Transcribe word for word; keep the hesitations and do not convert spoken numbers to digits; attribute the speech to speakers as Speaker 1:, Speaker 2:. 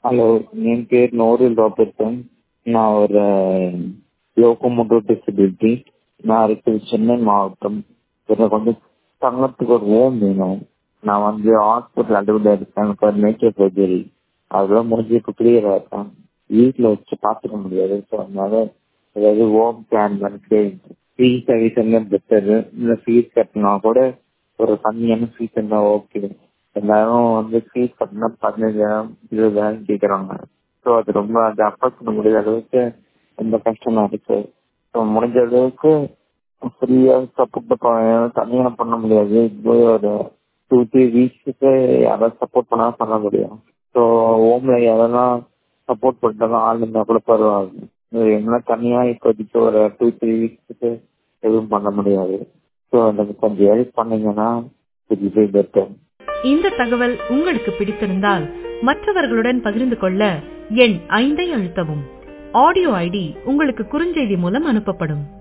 Speaker 1: Hello, என் பேர் நோரில் Robertson. நான் ஒரு லோகோமோட்டிவ் டிசபிலிட்டி. நான் இருக்கிறது சென்னை மாவட்டம். எனக்கு வந்து தங்கத்துக்கு ஒரு ஹோம் வேணும். நான் வந்து ஹாஸ்பிட்டல் அட்மிட் இருக்கேன். எனக்கு ஒரு மேஜர் சர்ஜரி அதெல்லாம் முடிஞ்சு இப்போ கிளியர் ஆகிட்டேன். வீட்டில் வச்சு பார்த்துக்க முடியாது. ஸோ அதனால ஏதாவது ஹோம் பிளான் வந்து ஃப்ரீ சர்வீஸ் எல்லாம் பெட்டரு. இல்லை ஃபீஸ் கட்டினா கூட ஒரு கம்மியான ஃபீஸ் இருந்தால் ஓகே. எல்லாரும் வந்து ஃபீஸ் கட்டினா பதினஞ்சாயிரம் இருபதாயிரம் கேட்குறாங்க. ஸோ அது ரொம்ப அதை அஃபோர்ட் பண்ண முடியாத அளவுக்கு ரொம்ப கஷ்டமாக இருக்கு. ஸோ முடிஞ்ச அளவுக்கு ஃப்ரீயாக சப்போர்ட் தனியாக பண்ண முடியாது. இப்போ ஒரு டூ த்ரீ வீக்ஸுக்கு யாராவது சப்போர்ட் பண்ணால் பண்ண முடியும். ஸோ ஹோமில் யாரெல்லாம் சப்போர்ட் பண்ணிட்டாலும் ஆள் இருந்தால் கூட பரவாயில்ல. எங்களால் தனியாக இப்போதைக்கு ஒரு டூ த்ரீ வீக்ஸுக்கு எதுவும் பண்ண முடியாது. ஸோ எனக்கு கொஞ்சம் ஹெல்ப் பண்ணீங்கன்னா இட் பி பெட்டர்.
Speaker 2: இந்த தகவல் உங்களுக்கு பிடித்திருந்தால் மற்றவர்களுடன் பகிர்ந்து கொள்ள எண் ஐந்தை அழுத்தவும். ஆடியோ ஐடி உங்களுக்கு குறுஞ்செய்தி மூலம் அனுப்பப்படும்.